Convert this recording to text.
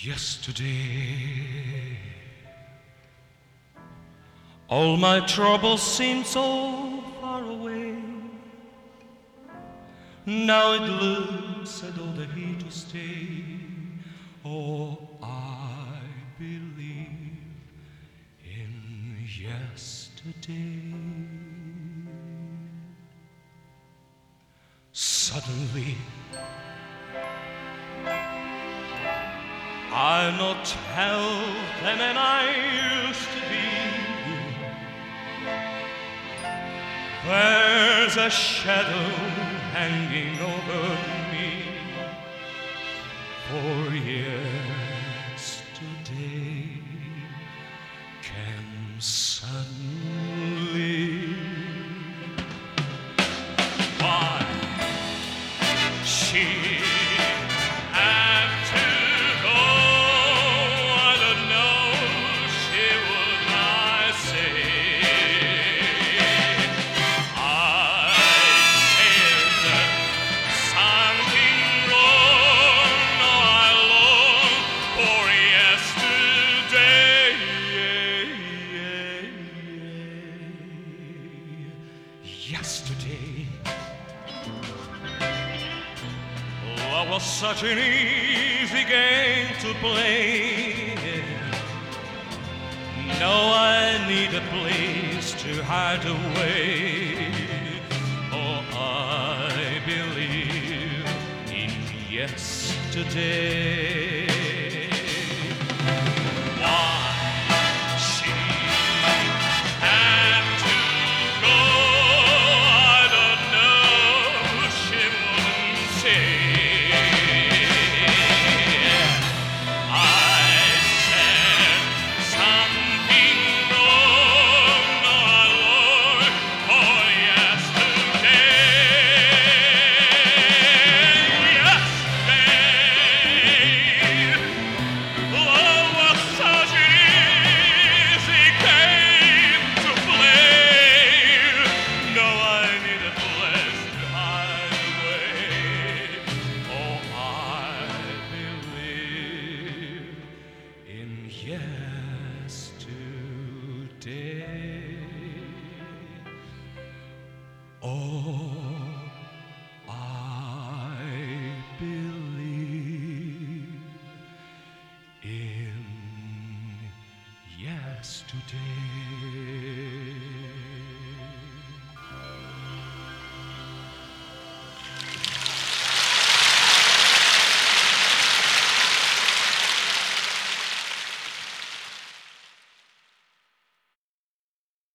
Yesterday, all my troubles seem so far away. Now it looks as though they're here to stay. Oh, I believe in yesterday. Suddenly, I'm not healthy than I used to be. There's a shadow hanging over me. For yesterday came suddenly. Why she had to go, I don't know, she would not say. I said something wrong, no, I long for yesterday. Yesterday, love was such an easy game to play. Now I need a place to hide away. Oh, I believe in yesterday. Why she had to go, I don't know, she wouldn't say. I said something wrong, no, Lord, for yesterday. Yesterday, love was such an easy game to play. Now I need a place to hide away. Oh, I believe in yesterday. Oh, I believe in yesterday.